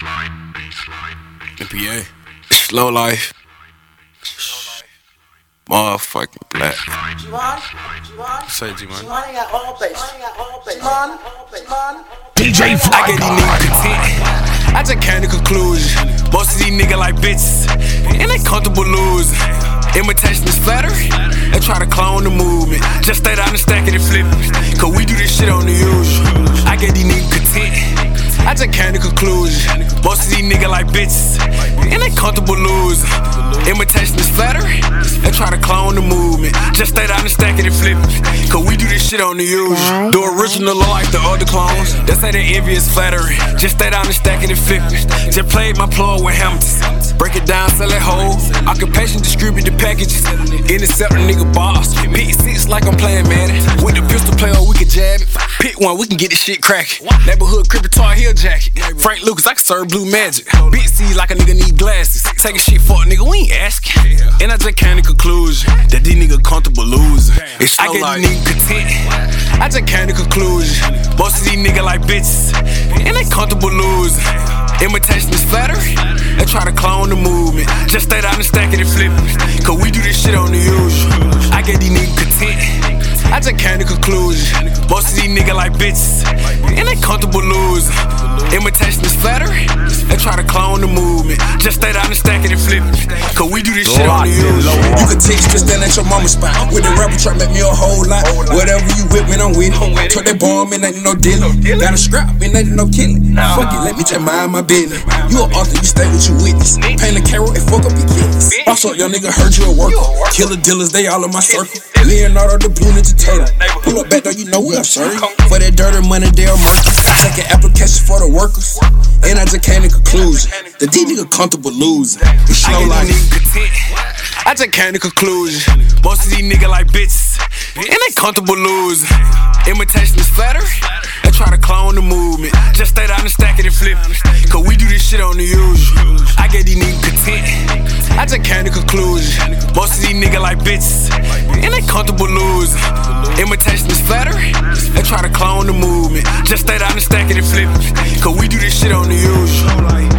NPA. Slow life. Motherfucking black. Say G-Man. DJ Fly. I get these niggas content. I just came to conclusion. Most of these niggas like bitches, and they comfortable losing. Imitation is flattery. They try to clone the movement. Just stay down and stack it and flip it. Cause we do this shit on the usual. I get these niggas content. I just came to conclusion. Most of these niggas like bitches, and they comfortable losing. Imitation is flattery. They try to clone the movement. Just stay down and stack it and flip it. Cause we do this shit on the usual. The original look like the other clones. They say they envy is flattery. Just stay down and stack it and flip it. Just played my plug with Hamilton. Break it down, sell it whole. Occupation, distribute the packages. Intercept a nigga boss. Pick six like I'm playing Madden. With the pistol player, we can jab it. Pick one, we can get this shit cracking. Neighborhood crib Tar Heel jacket. Frank Lucas, I can serve blue magic. Big C like a nigga need glasses. Taking shit for a nigga, we ain't asking. And I just came to conclusion that these niggas comfortable losing. I get these niggas content. I just came to conclusion. Most of these niggas like bitches, and they comfortable losing. Imitation is flattery. They try to clone the movement. Just stay down and stack it and flip it. Cause we do this shit on the usual. I get these niggas content. I just came to conclusion. Most of these niggas like bitches, and they comfortable losing. Imitation is flattery. They try to clone the movement. Just stay down and stack it and flip it. Cause we do this shit on the usual. You can text, just stand at your mama's spot. With the rapper try make me a whole lot. Whatever you whip, man, I'm with it. Took that bomb, and ain't no dealing. Got a scrap, and ain't no killing. Fuck it, let me just mind my business. You an author, you stay with your witness. Paint a carrot and fuck up your kidneys. Also, young nigga heard you a worker. Killer dealers, they all in my circle. Leonardo the Blue Ninja Turtle. Pull up back though, you know we are sorry. For that dirty money, they're murky. Taking applications for the workers. And I just came to conclusion that these niggas comfortable losing. It's slow life. I just came to conclusion. Most of these niggas like bitches, and they comfortable losing. Imitation is flattery. They try to clone the movement. Just stay down and stack it and flip it. Cause we do this shit on the usual. I get these niggas content. I just came to conclusion. Most of these niggas like bitches, and they comfortable losing. Imitation is flattery. They try to clone the movement. Just stay down and stack it and flip it. Cause we do this shit on the usual.